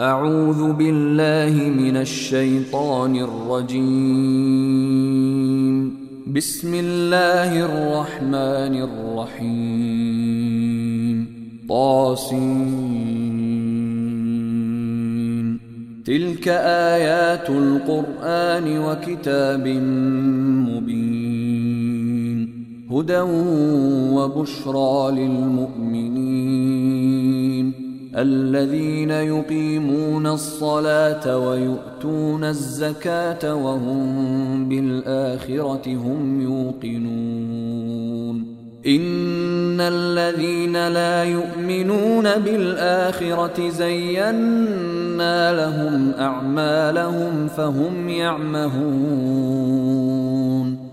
أعوذ بالله من الشيطان الرجيم. بسم الله الرحمن الرحيم. طاسين. تلك آيات القرآن وكتاب مبين، هدى وبشرى للمؤمنين الذين يقيمون الصلاة ويؤتون الزكاة وهم بالآخرة هم يوقنون. إن الذين لا يؤمنون بالآخرة زينا لهم أعمالهم فهم يعمهون.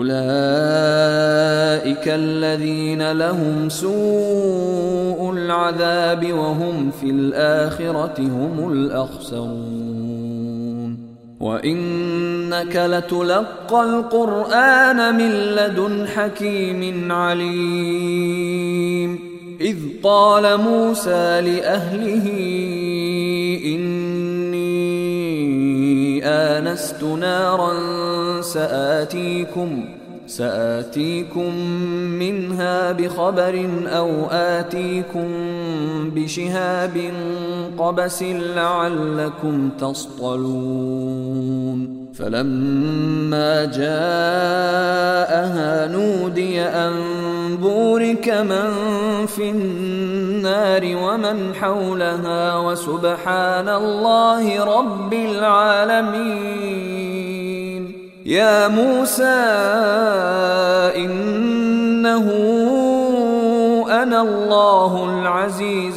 أولئك الذين لهم سوء العذاب وهم في الآخرة هم الأخسرون. وإنك لتلقى القرآن من لدن حكيم عليم. إذ قال موسى لأهله إني آنست نارا سآتيكم منها بخبر أو آتيكم بشهاب قبس لعلكم تصطلون. فلما جاءها نودي أن بورك من في النار ومن حولها وسبحان الله رب العالمين. يا موسى إنه أنا الله العزيز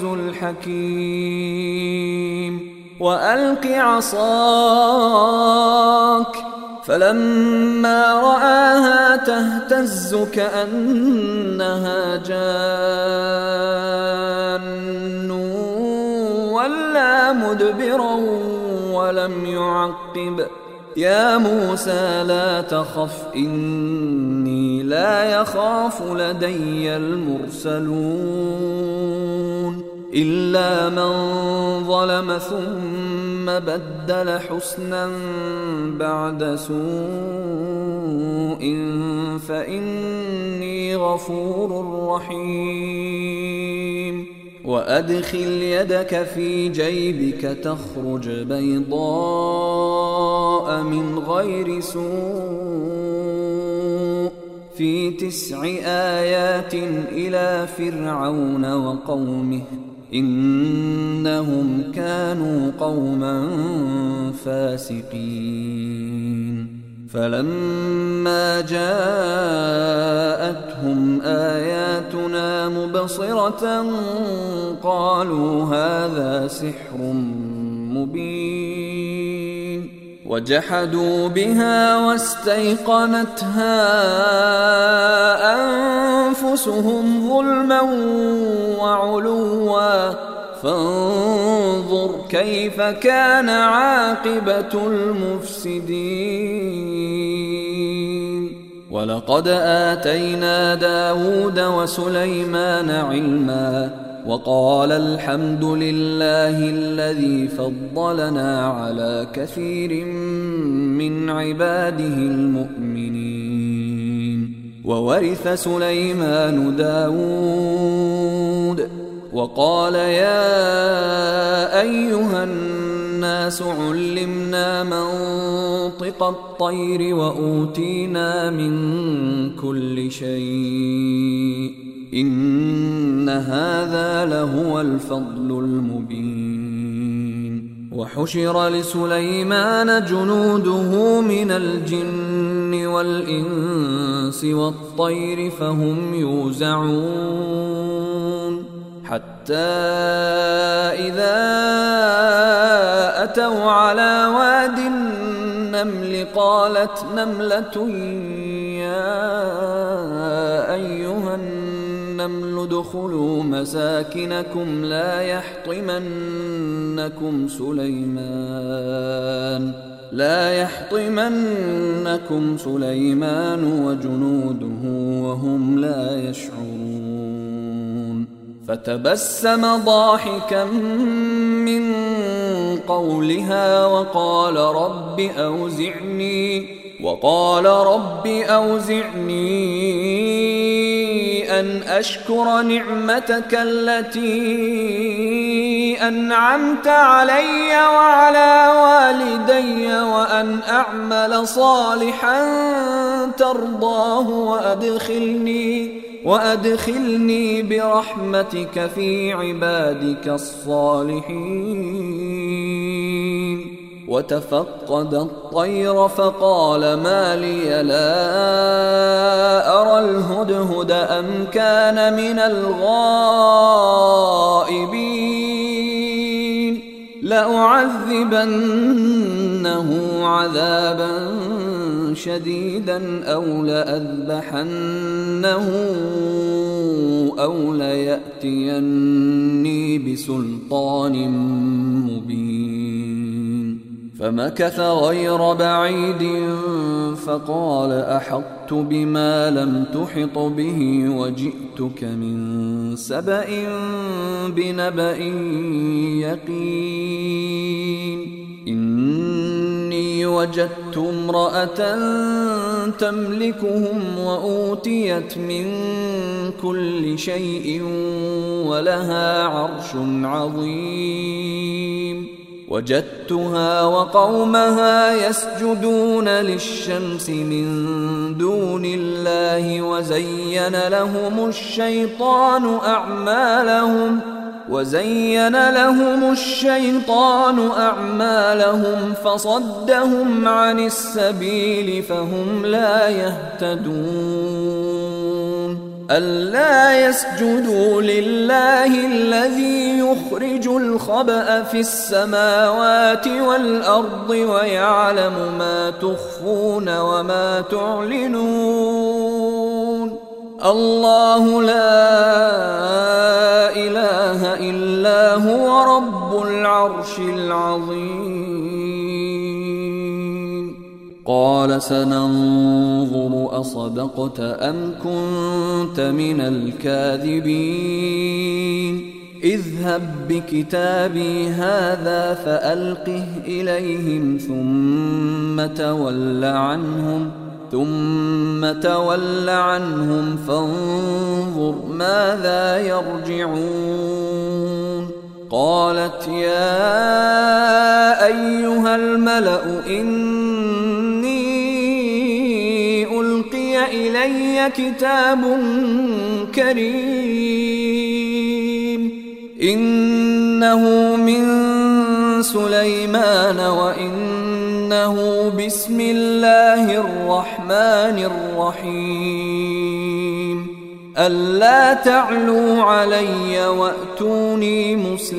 الحكيم. وألق عصاك. فلما رآها تهتز كأنها جان ولا مدبرا ولم يعقب. يا موسى لا تخف إني لا يخاف لدي المرسلون. إلا من ظلم ثم بدل حسنا بعد سوء فإني غفور رحيم. وأدخل يدك في جيبك تخرج بيضاء من غير سوء في 9 آيات إلى فرعون وقومه إنهم كانوا قوما فاسقين. فلما جاءتهم آياتنا مبصرة قالوا هذا سحر مبين. وجحدوا بها واستيقنتها أنفسهم ظلما وعلوا فانظر كيف كان عاقبة المفسدين. ولقد آتينا داود وسليمان علما وقال الحمد لله الذي فضلنا على كثير من عباده المؤمنين. وورث سليمان داود وقال يا أيها الناس علمنا منطق الطير وأوتينا من كل شيء إن هذا لهو الفضل المبين. وحشر لسليمان جنوده من الجن والإنس والطير فهم يوزعون حتى إذا أتوا على واد النمل قالت نملة يا أيها النمل ادخلوا مساكنكم لا يحطمنكم سليمان وجنوده وهم لا يشعرون. فتبسم ضاحكا من قولها وقال رب أوزعني أن أشكر نعمتك التي أنعمت علي وعلى والدي وأن أعمل صالحا ترضاه وأدخلني برحمتك في عبادك الصالحين. وتفقد الطير فقال ما لي لا أرى الهدهد أم كان من الغائبين لأعذبنه عذابا شديدا أو لأذبحنه أو ليأتيني بسلطان مبين. فمكث غير بعيد فقال أحطت بما لم تحط به وجئتك من سبأ بنبأ يقين. إني وجدت امرأة تملكهم وأوتيت من كل شيء ولها عرش عظيم. وجدتها وقومها يسجدون للشمس من دون الله وزين لهم الشيطان أعمالهم فصدهم عن السبيل فهم لا يهتدون. ألا يسجدوا لله الذي يخرج الخبأ في السماوات والأرض ويعلم ما تخفون وما تعلنون. الله لا إله إلا هو رب العرش العظيم. قال سننظر أصدقت أم كنت من الكاذبين. اذهب بكتابي هذا فألقه إليهم ثم تول عنهم فانظر ماذا يرجعون. قالت يا أيها الملأ إني ألقي إلي كتاب كريم إنه من سليمان وإنه بسم الله الرحمن الرحيم ألا تعلوا علي وأتوني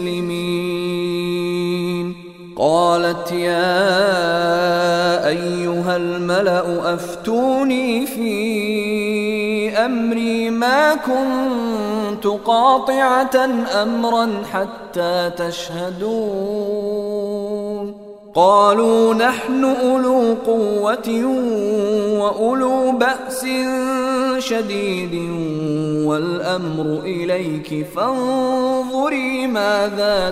مسلمين. قالت يا أيها الملأ أفتوني في أمري ما كنت قاطعة أمرا حتى تشهدون. قالوا نحن أولو قوة وأولو بأس شديد والأمر إليك فانظري ماذا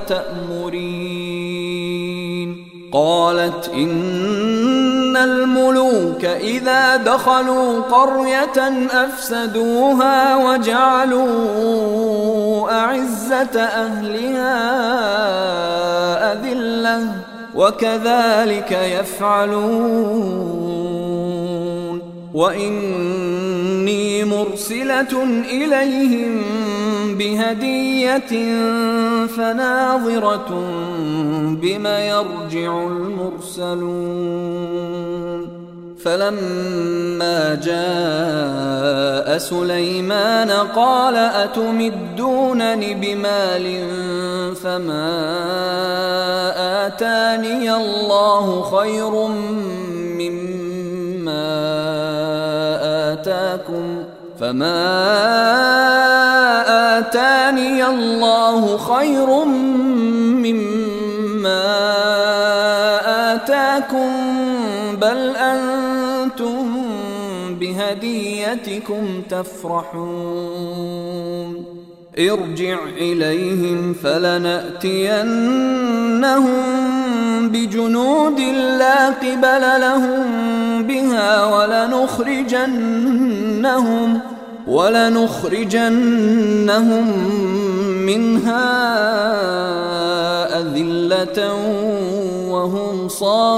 تأمرين. قالت إن الملوك إذا دخلوا قرية أفسدوها وجعلوا أعزة أهلها أذلة وكذلك يفعلون. وإني مرسلة إليهم بهدية فناظرة بما يرجع المرسلون. فلما جاء سليمان قال أتمدونني بمال فما آتاني الله خير مما آتاكم بل أنتم بهديتكم تفرحون. ارجع إليهم فلنأتينهم بجنود لا قبل لهم بها ولنخرجنهم منها أذلة وهم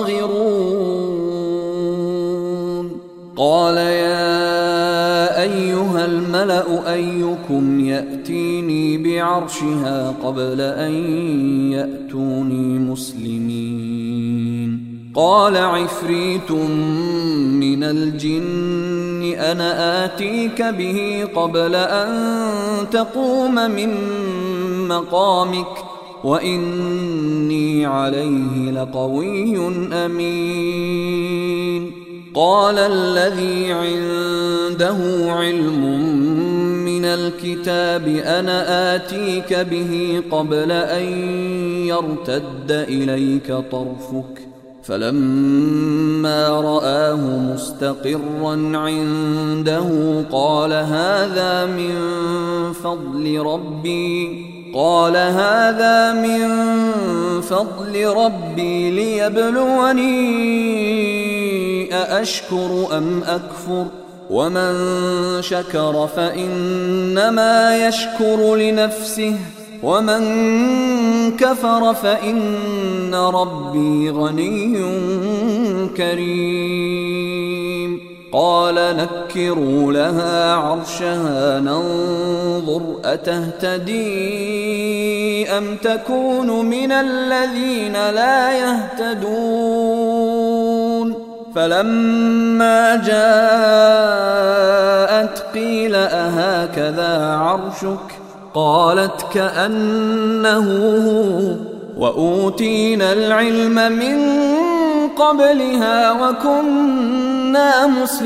صاغرون. قال يا أيها الملأ أيكم يأتيني بعرشها قبل أن يأتوني مسلمين؟ قال عفريت من الجن أنا آتيك به قبل أن تقوم من مقامك وإني عليه لقوي أمين. قال الذي عنده علم من الكتاب أنا آتيك به قبل أن يرتد إليك طرفك فلما رآه مستقرا عنده قال هذا من فضل ربي ليبلوني أأشكر أم أكفر ومن شكر فإنما يشكر لنفسه ومن كفر فإن ربي غني كريم. قال نكروا لها عرشها ننظر أتهتدي أم تكون من الذين لا يهتدون. فلما جاءت قيل أهكذا عرشك؟ قالت كأنه هو وأوتينا العلم من قبلها وكنا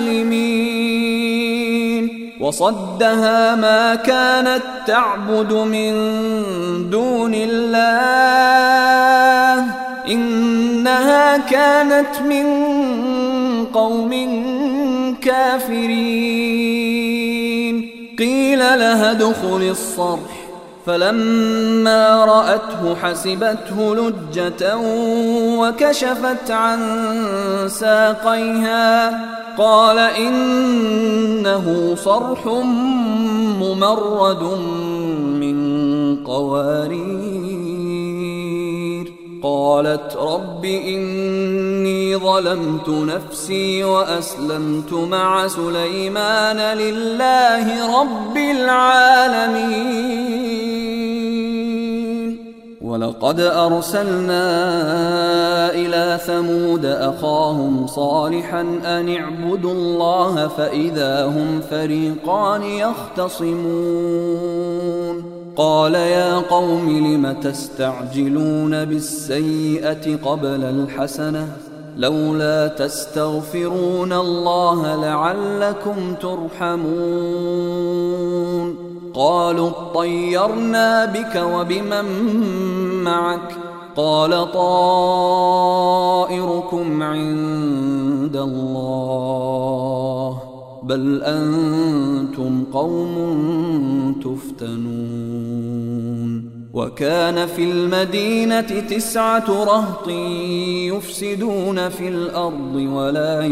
مسلمين. وصدها ما كانت تعبد من دون الله إنها كانت من قوم كافرين. قيل لها ادخل الصرح فلما رأته حسبته لجة وكشفت عن ساقيها قال إنه صرح ممرد من قوارير. قالت رب إني ظلمت نفسي وأسلمت مع سليمان لله رب العالمين. ولقد أرسلنا إلى ثمود أخاهم صالحا أن اعبدوا الله فإذا هم فريقان يختصمون. قال يا قوم لم تستعجلون بالسيئة قبل الحسنة لولا تستغفرون الله لعلكم ترحمون. قالوا اطيرنا بك وبمن معك قال طائركم عند الله بل أنتم قوم تفتنون. وكان في المدينة 9 رهط يفسدون في الأرض ولا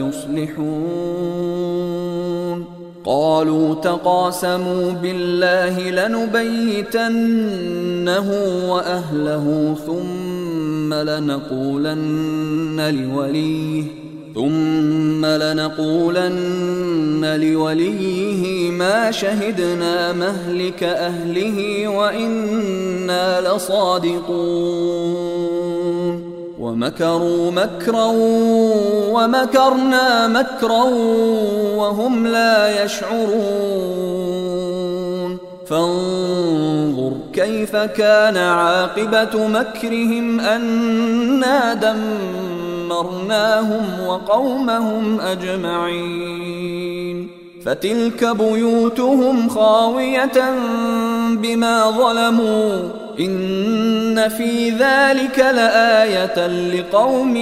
يصلحون. قالوا تقاسموا بالله لنبيتنه وأهله ثم لنقولن لوليه ما شهدنا مهلك أهله وإنا لصادقون. ومكروا مكرا ومكرنا مكرا وهم لا يشعرون. فانظر كيف كان عاقبة مكرهم أنا دمرناهم وقومهم أجمعين. فتلك بيوتهم خاوية بما ظلموا إن في ذلك لآية لقوم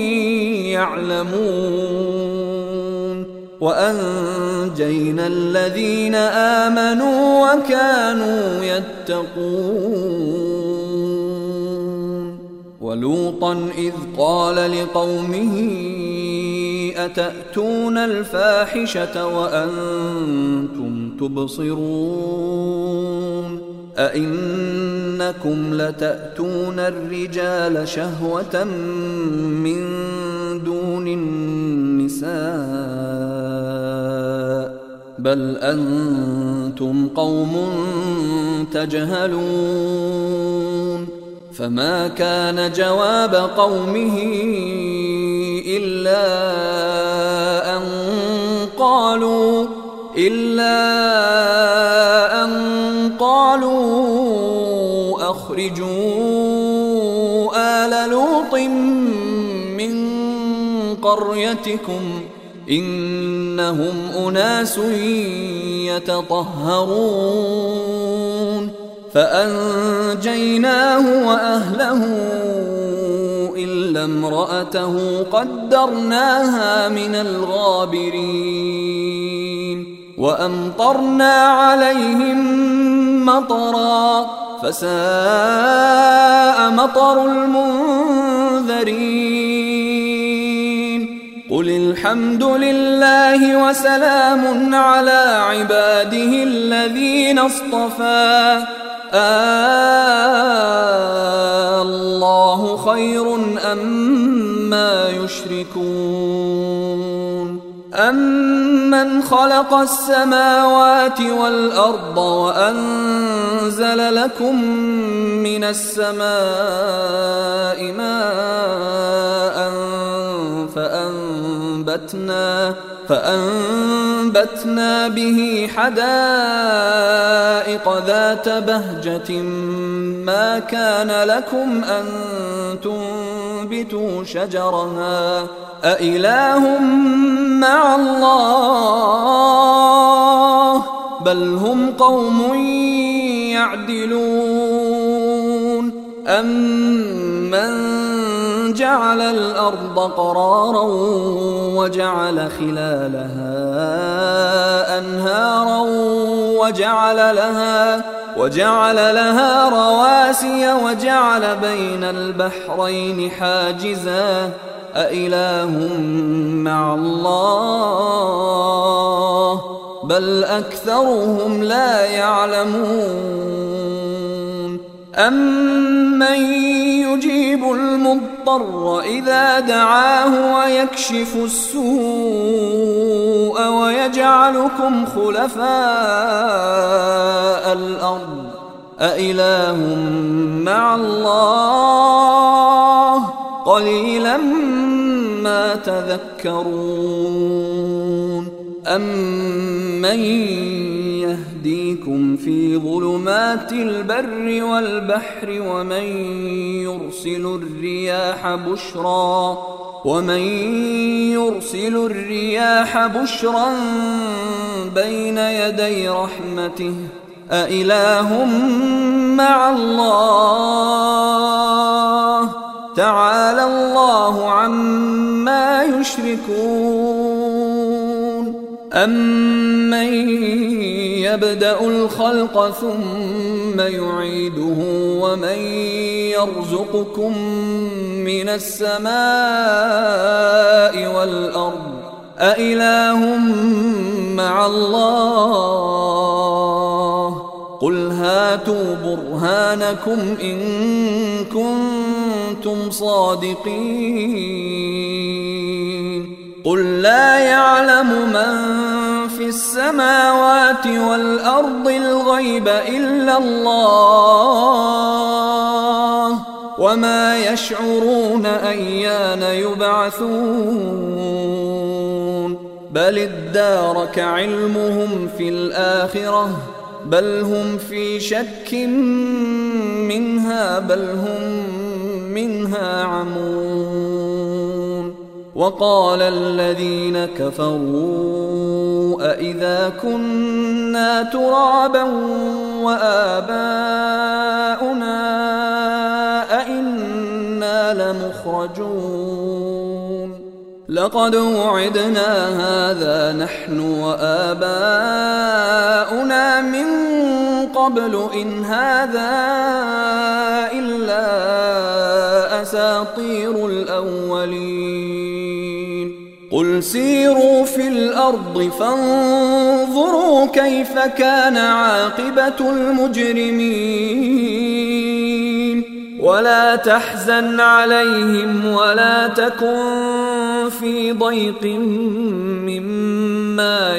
يعلمون. وأنجينا الذين آمنوا وكانوا يتقون. ولوطا إذ قال لقومه أتأتون الفاحشة وأنتم تبصرون أئنكم لتأتون الرجال شهوة من دون النساء بل أنتم قوم تجهلون فما كان جواب قومه إلا أن قالوا أخرجوا آل لوط من قريتكم إنهم أناس يتطهرون فأنجيناه وأهله إلا امرأته قدرناها من الغابرين وأمطرنا عليهم مطرا فساء مطر المنذرين قل الحمد لله وسلام على عباده الذين اصطفى الله خير أما يشركون أمن خلق السماوات والأرض وأنزل لكم من السماء ماء فأنبتنا به حدائق ذات بهجة ما كان لكم أن تنبتوا شجرها أإله مع الله بل هم قوم يعدلون أمن جعل الأرض قرارا وجعل خلالها أنهارا وجعل لها رواسي وجعل بين البحرين حاجزا أإله مع الله بل أكثرهم لا يعلمون أمن يجيب المضطر إذا دعاه ويكشف السوء ويجعلكم خلفاء الأرض أإله مع الله قليلا ما تذكرون أمن يهديكم في ظلمات البر والبحر ومن يرسل الرياح بشرا بين يدي رحمته أإله مع الله تعالى الله عما يشركون أمن يبدأ الخلق ثم يعيده ومن يرزقكم من السماء والأرض أإله مع الله قل هاتوا برهانكم إن كنتم صادقين قل لا يعلم من في السماوات والأرض الغيب إلا الله وما يشعرون أيان يبعثون بل ادارك علمهم في الآخرة بل هم في شك منها بل هم منها عمون وقال الذين كفروا أإذا كنا ترابا وآباؤنا أإنا لمخرجون لقد وعدنا هذا نحن وآباؤنا من قبل إن هذا إلا أساطير الأولين قل سيروا في الأرض فانظروا كيف كان عاقبة المجرمين ولا تحزن عليهم ولا تكن في ضيق مما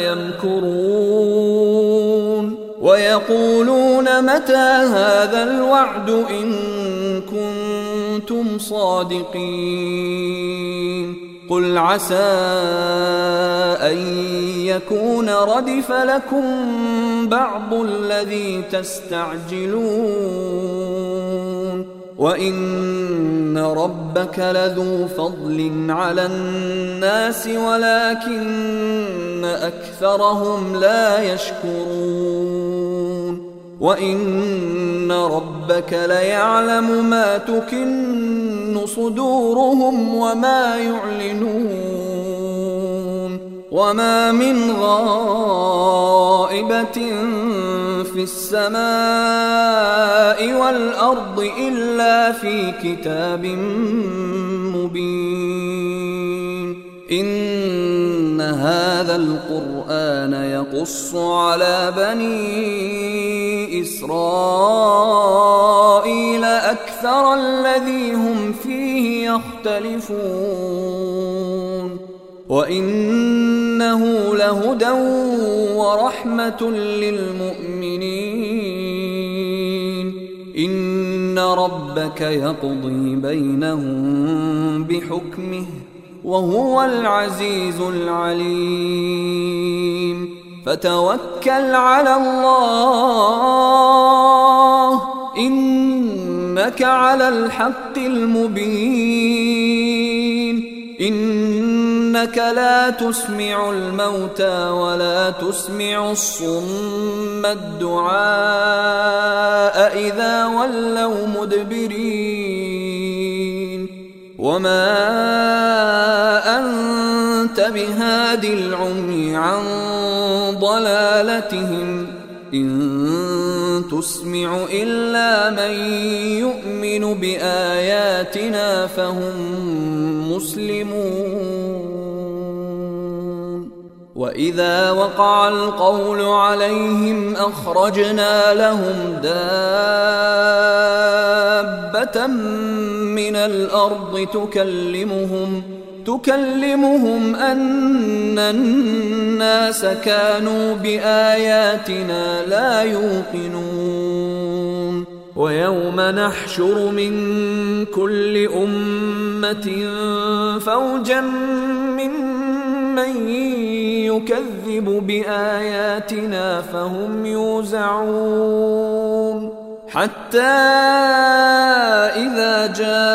يمكرون ويقولون متى هذا الوعد إن كنتم صادقين قل عسى أن يكون ردف لكم بعض الذي تستعجلون وإن ربك لذو فضل على الناس ولكن أكثرهم لا يشكرون وإن ربك ليعلم ما تكن صدورهم وما يعلنون وما من غائبة في السماء والأرض إلا في كتاب مبين إن هذا القرآن يقص على بني إسرائيل أكثر الذي هم فيه يختلفون وإنه لهدى ورحمة للمؤمنين إن ربك يقضي بينهم بحكمه وهو العزيز العليم فتوكل على الله إنك على الحق المبين إنك لا تسمع الموتى ولا تسمع الصم الدعاء إذا ولوا مدبرين وما أنت بهاد العمي عن ضلالتهم إن تسمع إلا من يؤمن بآياتنا فهم مسلمون وإذا وقع القول عليهم أخرجنا لهم دابة من الأرض تكلمهم أن الناس كانوا بآياتنا لا يوقنون ويوم نحشر من كل أمة فوجا ممن يكذب بآياتنا فهم يوزعون حتى إذا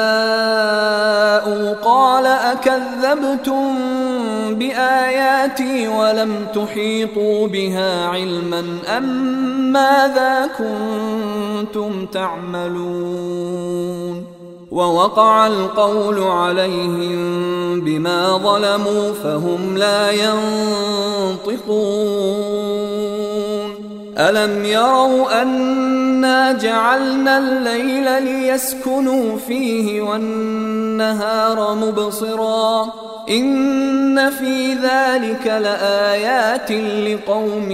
جاءوا قال أكذبتم بآياتي ولم تحيطوا بها علما أم ماذا كنتم تعملون ووقع القول عليهم بما ظلموا فهم لا ينطقون ألم يروا أنا جعلنا الليل ليسكنوا فيه والنهار مبصرا إن في ذلك لآيات لقوم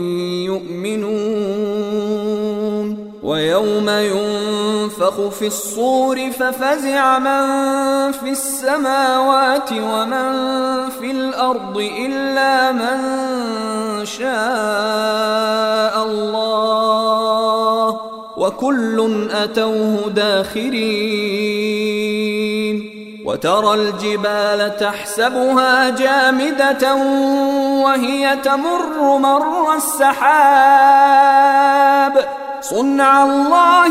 يؤمنون ويوم ينفخ في الصور ففزع من في السماوات ومن في الأرض إلا من شاء الله وكل أتوه داخرين وترى الجبال تحسبها جامدة وهي تمر مر السحاب صنع الله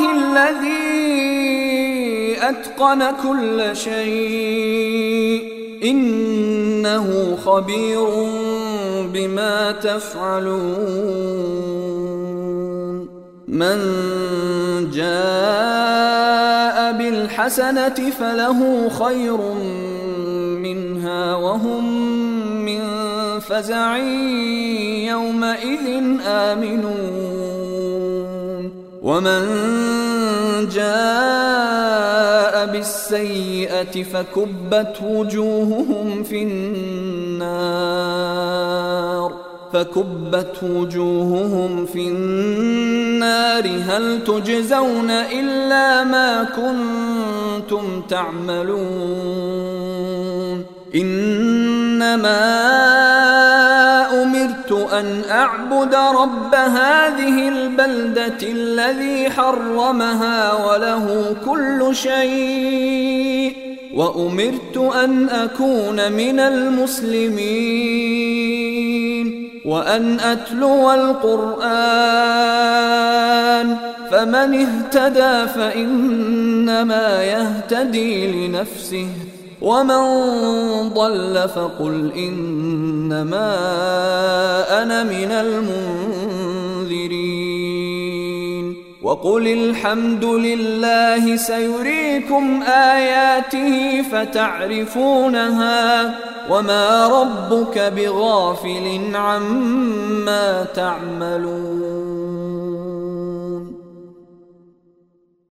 الذي أتقن كل شيء إنه خبير بما تفعلون من جاء بالحسنة فله خير منها وهم من فزع يومئذ آمنون ومن جاء بالسيئة فكبت وجوههم في النار هل تجزون إلا ما كنتم تعملون إنما أمرت أن أعبد رب هذه البلدة الذي حرمها وله كل شيء وأمرت أن أكون من المسلمين وأن أتلو القرآن فمن اهتدى فإنما يهتدي لنفسه ومن ضل فقل إنما أنا من المنذرين وقل الحمد لله سيريكم آياته فتعرفونها وما ربك بغافل عما تعملون